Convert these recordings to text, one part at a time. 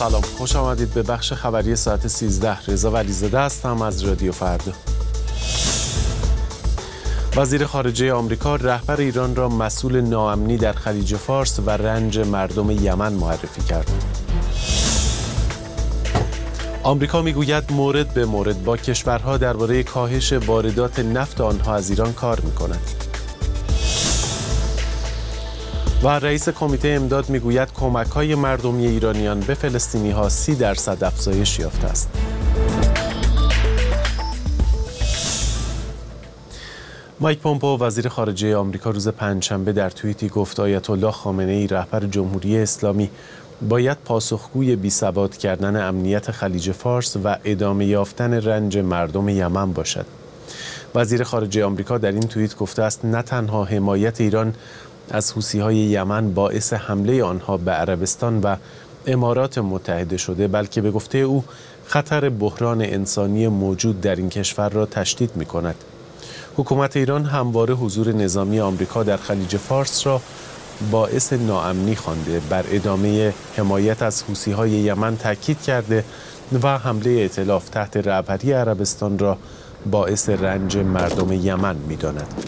سلام، خوش آمدید به بخش خبری ساعت 13. رضا ولیزاده هستم از رادیو فردا. وزیر خارجه آمریکا رهبر ایران را مسئول ناامنی در خلیج فارس و رنج مردم یمن معرفی کرد. آمریکا میگوید مورد به مورد با کشورها درباره کاهش واردات نفت آنها از ایران کار می‌کند. و رئیس کمیته امداد میگوید کمک‌های مردمی ایرانیان به فلسطینی‌ها 30% افزایش یافته است. مایک پومپئو وزیر خارجه آمریکا روز پنجشنبه در توییتی گفت آیت الله خامنه‌ای رهبر جمهوری اسلامی باید پاسخگوی بی‌ثبات کردن امنیت خلیج فارس و ادامه یافتن رنج مردم یمن باشد. وزیر خارجه آمریکا در این توییت گفته است نه تنها حمایت ایران از حوثی‌های یمن باعث حمله آنها به عربستان و امارات متحده شده، بلکه به گفته او خطر بحران انسانی موجود در این کشور را تشدید می‌کند. حکومت ایران همواره حضور نظامی آمریکا در خلیج فارس را باعث ناامنی خوانده، بر ادامه حمایت از حوثی‌های یمن تاکید کرده و حمله ائتلاف تحت رهبری عربستان را باعث رنج مردم یمن می‌داند.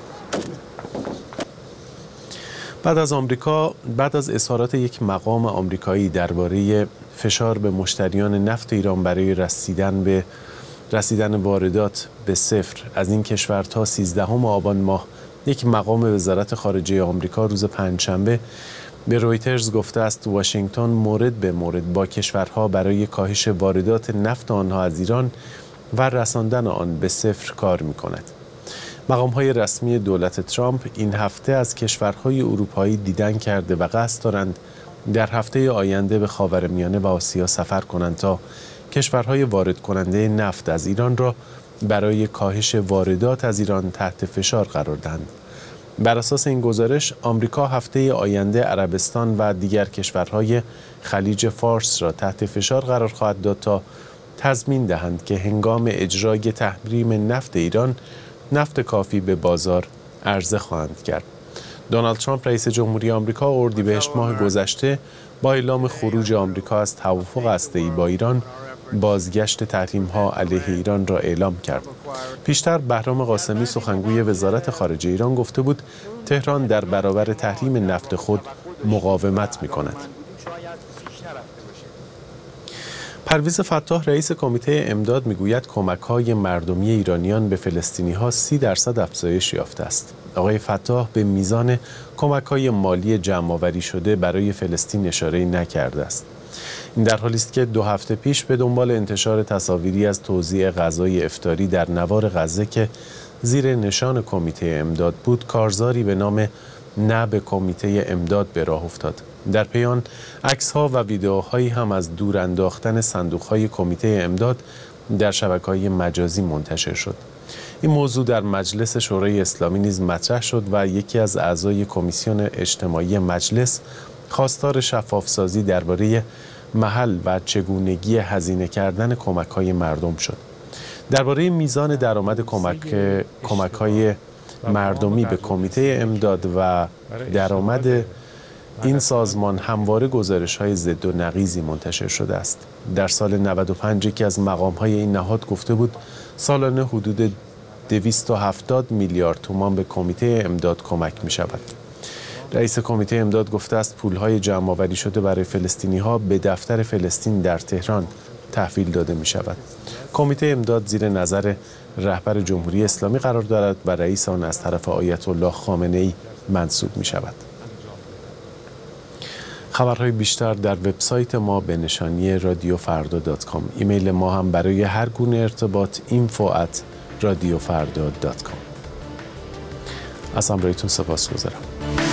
بعد از اظهارات یک مقام آمریکایی درباره فشار به مشتریان نفت ایران برای رسیدن واردات به صفر از این کشور تا 13 آبان ماه، یک مقام وزارت خارجه آمریکا روز پنجشنبه به رویترز گفته است واشنگتن مورد به مورد با کشورها برای کاهش واردات نفت آنها از ایران و رساندن آن به صفر کار می‌کند. مقام‌های رسمی دولت ترامپ این هفته از کشورهای اروپایی دیدن کرده و قصد دارند در هفته آینده به خاورمیانه و آسیا سفر کنند تا کشورهای وارد کننده نفت از ایران را برای کاهش واردات از ایران تحت فشار قرار دهند. بر اساس این گزارش، آمریکا هفته آینده عربستان و دیگر کشورهای خلیج فارس را تحت فشار قرار خواهد داد تا تضمین دهند که هنگام اجرای تحریم نفت ایران نفت کافی به بازار عرضه خواهند کرد. دونالد ترامپ رئیس جمهوری آمریکا اردیبهشت ماه گذشته با اعلام خروج آمریکا از توافق هسته‌ای با ایران بازگشت تحریم‌ها علیه ایران را اعلام کرد. پیشتر بهرام قاسمی سخنگوی وزارت خارجه ایران گفته بود تهران در برابر تحریم نفت خود مقاومت می‌کند. پرویز فتاح رئیس کمیته امداد میگوید کمک‌های مردمی ایرانیان به فلسطینی‌ها 30% افزایش یافته است. آقای فتاح به میزان کمک‌های مالی جمع‌آوری شده برای فلسطین اشاره نکرده است. این در حالی است که 2 هفته پیش به دنبال انتشار تصاویری از توزیع غذای افطاری در نوار غزه که زیر نشان کمیته امداد بود، کارزاری به نام نه به کمیته امداد به راه افتاد. در پی آن عکس‌ها و ویدئوهایی هم از دور انداختن صندوق‌های کمیته امداد در شبکه‌های مجازی منتشر شد. این موضوع در مجلس شورای اسلامی نیز مطرح شد و یکی از اعضای کمیسیون اجتماعی مجلس خواستار شفاف‌سازی درباره محل و چگونگی هزینه کردن کمک‌های مردم شد. درباره میزان درآمد کمک‌های مردمی به کمیته امداد و درآمد این سازمان همواره گزارش‌های ضد و نقیضی منتشر شده است. در سال 95 یکی از مقام‌های این نهاد گفته بود سالانه حدود 270 میلیارد تومان به کمیته امداد کمک می‌شود. رئیس کمیته امداد گفته است پول‌های جمع‌آوری شده برای فلسطینی‌ها به دفتر فلسطین در تهران تحویل داده می‌شود. کمیته امداد زیر نظر رهبر جمهوری اسلامی قرار دارد و رئیس آن از طرف آیت الله خامنه‌ای منصوب می‌شود. خبرهای بیشتر در وبسایت ما به نشانی radiofarda.com. ایمیل ما هم برای هر گونه ارتباط info@radiofarda.com. از همراهیتون سپاسگزارم.